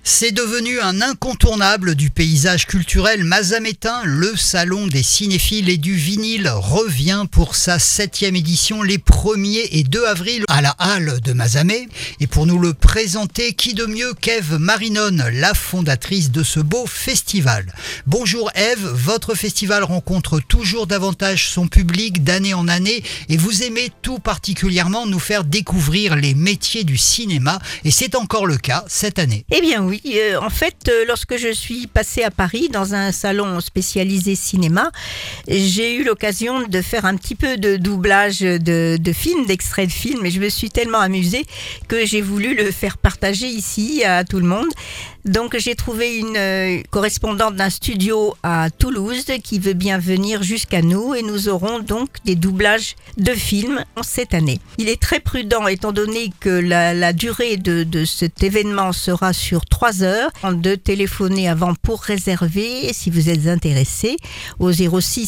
C'est devenu un incontournable du paysage culturel mazamétain. Le Salon des cinéphiles et du vinyle revient pour sa 7e édition les 1er et 2 avril à la Halle de Mazamet. Et pour nous le présenter, qui de mieux qu'Ève Marinon, la fondatrice de ce beau festival. Bonjour Ève, votre festival rencontre toujours davantage son public d'année en année et vous aimez tout particulièrement nous faire découvrir les métiers du cinéma et c'est encore le cas cette année. Eh bien oui, en fait, lorsque je suis passée à Paris dans un salon spécialisé cinéma, j'ai eu l'occasion de faire un petit peu de doublage de films, d'extraits de films, et je me suis tellement amusée que j'ai voulu le faire partager ici à tout le monde. Donc j'ai trouvé une correspondante d'un studio à Toulouse qui veut bien venir jusqu'à nous et nous aurons donc des doublages de films cette année. Il est très prudent étant donné que la durée de cet événement sera sur 3 heures de téléphoner avant pour réserver si vous êtes intéressé au 06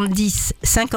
70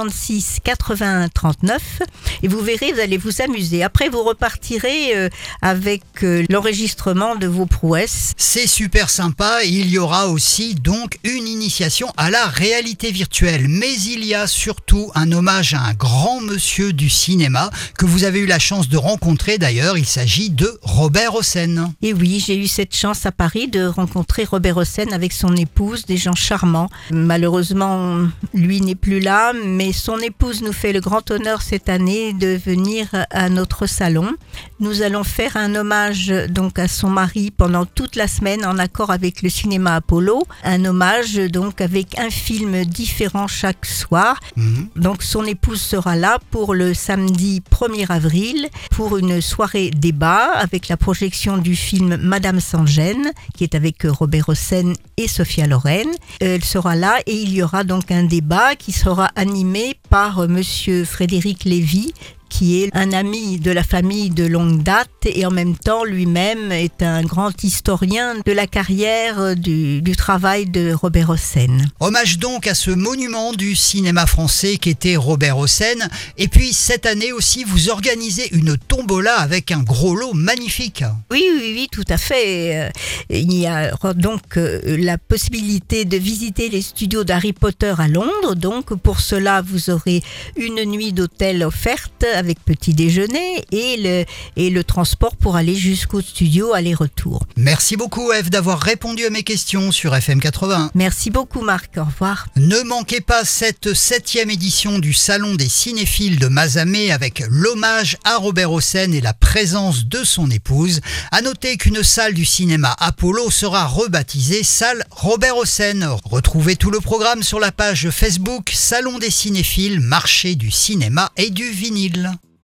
56 81 39 et vous verrez, vous allez vous amuser. Après vous repartirez avec l'enregistrement de vos prouesses. C'est super sympa, il y aura aussi donc une initiation à la réalité virtuelle. Mais il y a surtout un hommage à un grand monsieur du cinéma que vous avez eu la chance de rencontrer d'ailleurs. Il s'agit de Robert Hossein. Et oui, j'ai eu cette chance à Paris de rencontrer Robert Hossein avec son épouse, des gens charmants. Malheureusement, lui n'est plus là, mais son épouse nous fait le grand honneur cette année de venir à notre salon. Nous allons faire un hommage donc à son mari pendant toute la semaine en accord avec le cinéma Apollo. Un hommage donc avec un film différent chaque soir. Donc son épouse sera là pour le samedi 1er avril pour une soirée débat avec la projection du film Madame sans gêne qui est avec Robert Hossein et Sophia Loren. Elle sera là et il y aura donc un débat qui sera animé par monsieur Frédéric Lévy qui est un ami de la famille de longue date et en même temps lui-même est un grand historien de la carrière du travail de Robert Hossein. Hommage donc à ce monument du cinéma français qu'était Robert Hossein. Et puis cette année aussi, vous organisez une tombola avec un gros lot magnifique. Oui, tout à fait. Il y a donc la possibilité de visiter les studios d'Harry Potter à Londres. Donc pour cela, vous aurez une nuit d'hôtel offerte avec petit déjeuner et le transport pour aller jusqu'au studio aller-retour. Merci beaucoup Ève d'avoir répondu à mes questions sur FM 81. Merci beaucoup Marc, au revoir. Ne manquez pas cette 7e édition du Salon des cinéphiles de Mazamet avec l'hommage à Robert Hossein et la présence de son épouse. À noter qu'une salle du cinéma Apollo sera rebaptisée salle Robert Hossein. Retrouvez tout le programme sur la page Facebook Salon des cinéphiles, marché du cinéma et du vinyle.